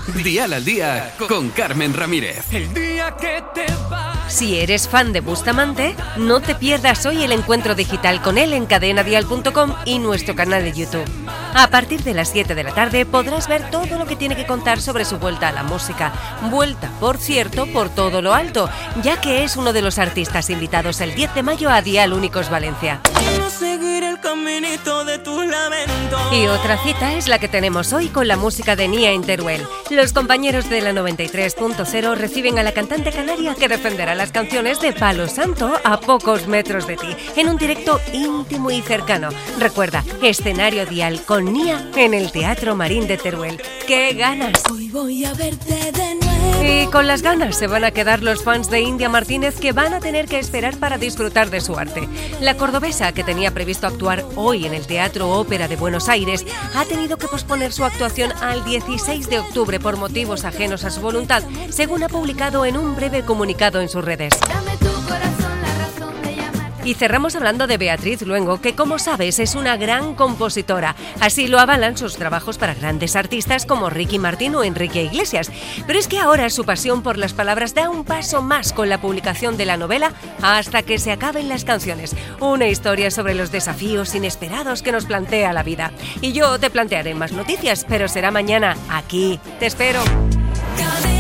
Dial al Día con Carmen Ramírez. El día que te vas. Si eres fan de Bustamante, no te pierdas hoy el encuentro digital con él en cadenadial.com y nuestro canal de YouTube. A partir de las 7 de la tarde podrás ver todo lo que tiene que contar sobre su vuelta a la música. Vuelta, por cierto, por todo lo alto, ya que es uno de los artistas invitados el 10 de mayo a Dial Únicos Valencia. Quiero seguir el caminito de tus lamentos. Y otra cita es la que tenemos hoy con la música de Nia en Teruel. Los compañeros de la 93.0 reciben a la cantante canaria que defenderá las canciones de Palo Santo a pocos metros de ti, en un directo íntimo y cercano. Recuerda, escenario Dial con Nia en el Teatro Marín de Teruel. ¡Qué ganas! Hoy voy a verte de nuevo. Y con las ganas se van a quedar los fans de India Martínez, que van a tener que esperar para disfrutar de su arte. La cordobesa, que tenía previsto actuar hoy en el Teatro Ópera de Buenos Aires, ha tenido que posponer su actuación al 16 de octubre por motivos ajenos a su voluntad, según ha publicado en un breve comunicado en sus redes. Dame tu corazón la razón de llamarte. Y cerramos hablando de Beatriz Luengo, que como sabes es una gran compositora. Así lo avalan sus trabajos para grandes artistas como Ricky Martin o Enrique Iglesias. Pero es que ahora su pasión por las palabras da un paso más con la publicación de la novela Hasta que se acaben las canciones. Una historia sobre los desafíos inesperados que nos plantea la vida. Y yo te plantearé más noticias, pero será mañana aquí. Te espero. Cadena.